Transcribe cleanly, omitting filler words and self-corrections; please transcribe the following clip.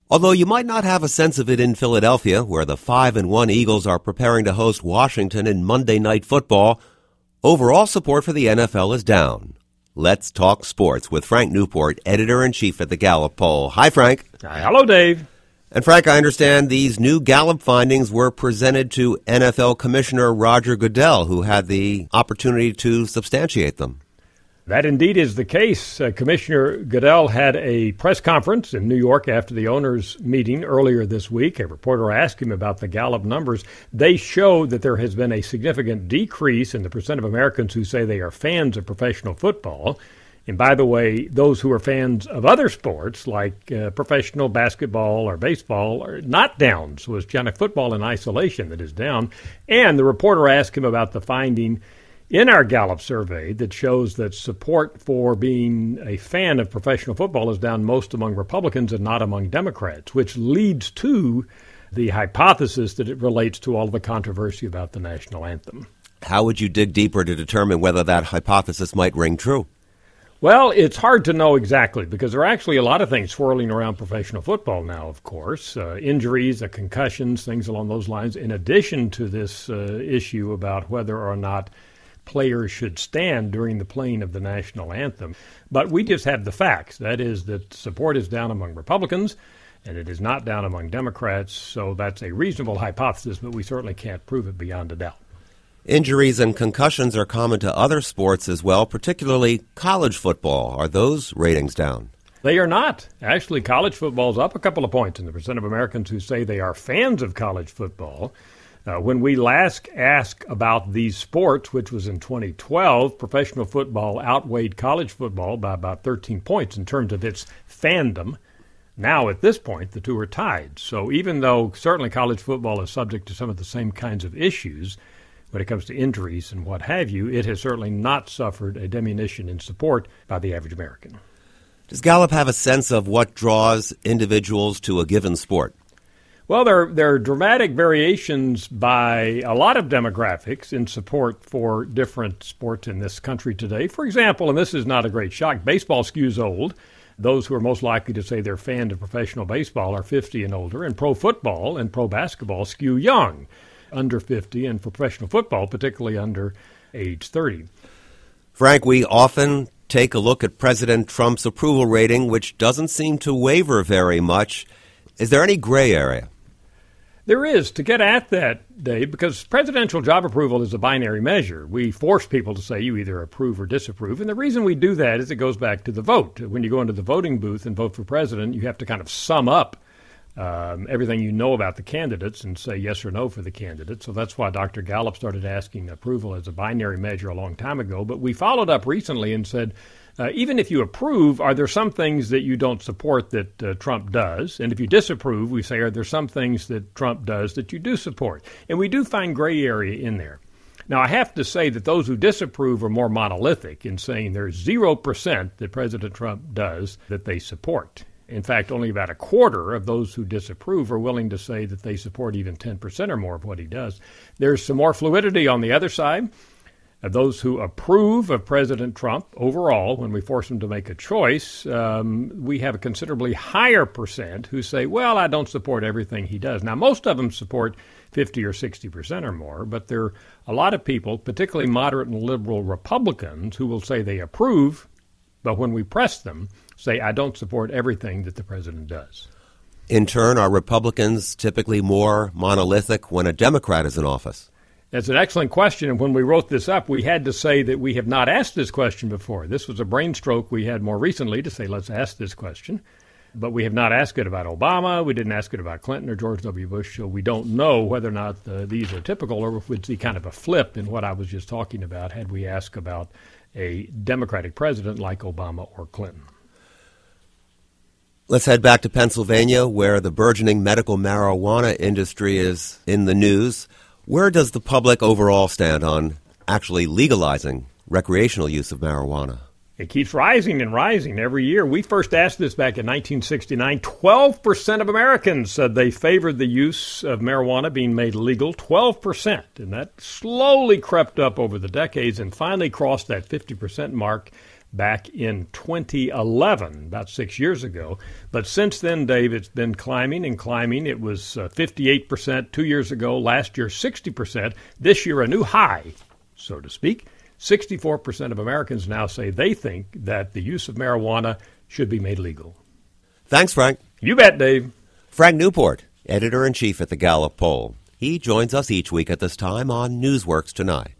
Although you might not have a sense of it in Philadelphia, where the 5-1 Eagles are preparing to host Washington in Monday Night Football, overall support for the NFL is down. Let's talk sports with Frank Newport, editor-in-chief at the Gallup Poll. Hi, Frank. Hi, hello, Dave. And Frank, I understand these new Gallup findings were presented to NFL Commissioner Roger Goodell, who had the opportunity to substantiate them. That indeed is the case. Commissioner Goodell had a press conference in New York after the owners' meeting earlier this week. A reporter asked him about the Gallup numbers. They show that there has been a significant decrease in the percent of Americans who say they are fans of professional football. And by the way, those who are fans of other sports like professional basketball or baseball are not down. So it's Gianna football in isolation that is down. And the reporter asked him about the finding in our Gallup survey that shows that support for being a fan of professional football is down most among Republicans and not among Democrats, which leads to the hypothesis that it relates to all of the controversy about the national anthem. How would you dig deeper to determine whether that hypothesis might ring true? Well, it's hard to know exactly because there are actually a lot of things swirling around professional football now, of course. Injuries, concussions, things along those lines, in addition to this issue about whether or not players should stand during the playing of the national anthem. But we just have the facts. That is that support is down among Republicans, and it is not down among Democrats. So that's a reasonable hypothesis, but we certainly can't prove it beyond a doubt. Injuries and concussions are common to other sports as well, particularly college football. Are those ratings down? They are not. Actually, college football is up a couple of points in the percent of Americans who say they are fans of college football. When we last asked about these sports, which was in 2012, professional football outweighed college football by about 13 points in terms of its fandom. Now, at this point, the two are tied. So even though certainly college football is subject to some of the same kinds of issues when it comes to injuries and what have you, it has certainly not suffered a diminution in support by the average American. Does Gallup have a sense of what draws individuals to a given sport? Well, there are dramatic variations by a lot of demographics in support for different sports in this country today. For example, and this is not a great shock, baseball skews old. Those who are most likely to say they're fans of professional baseball are 50 and older, and pro football and pro basketball skew young, under 50, and for professional football, particularly under age 30. Frank, we often take a look at President Trump's approval rating, which doesn't seem to waver very much. Is there any gray area? There is, to get at that, Dave, because presidential job approval is a binary measure. We force people to say you either approve or disapprove. And the reason we do that is it goes back to the vote. When you go into the voting booth and vote for president, you have to kind of sum up everything you know about the candidates and say yes or no for the candidate. So that's why Dr. Gallup started asking approval as a binary measure a long time ago. But we followed up recently and said, even if you approve, are there some things that you don't support that Trump does? And if you disapprove, we say, are there some things that Trump does that you do support? And we do find gray area in there. Now, I have to say that those who disapprove are more monolithic in saying there's 0% that President Trump does that they support. In fact, only about a quarter of those who disapprove are willing to say that they support even 10% or more of what he does. There's some more fluidity on the other side. Those who approve of President Trump overall, when we force them to make a choice, we have a considerably higher percent who say, well, I don't support everything he does. Now, most of them support 50 or 60% or more, but there are a lot of people, particularly moderate and liberal Republicans, who will say they approve, but when we press them, say, I don't support everything that the president does. In turn, are Republicans typically more monolithic when a Democrat is in office? That's an excellent question, and when we wrote this up, we had to say that we have not asked this question before. This was a brain stroke we had more recently to say, let's ask this question. But we have not asked it about Obama, we didn't ask it about Clinton or George W. Bush, so we don't know whether or not these are typical or if we'd see kind of a flip in what I was just talking about had we asked about a Democratic president like Obama or Clinton. Let's head back to Pennsylvania, where the burgeoning medical marijuana industry is in the news. Where does the public overall stand on actually legalizing recreational use of marijuana? It keeps rising and rising every year. We first asked this back in 1969. 12% of Americans said they favored the use of marijuana being made legal. 12%. And that slowly crept up over the decades and finally crossed that 50% mark back in 2011, about 6 years ago. But since then, Dave, it's been climbing and climbing. It was 58% 2 years ago, last year 60%, this year a new high, so to speak. 64% of Americans now say they think that the use of marijuana should be made legal. Thanks, Frank. You bet, Dave. Frank Newport, editor-in-chief at the Gallup Poll. He joins us each week at this time on Newsworks Tonight.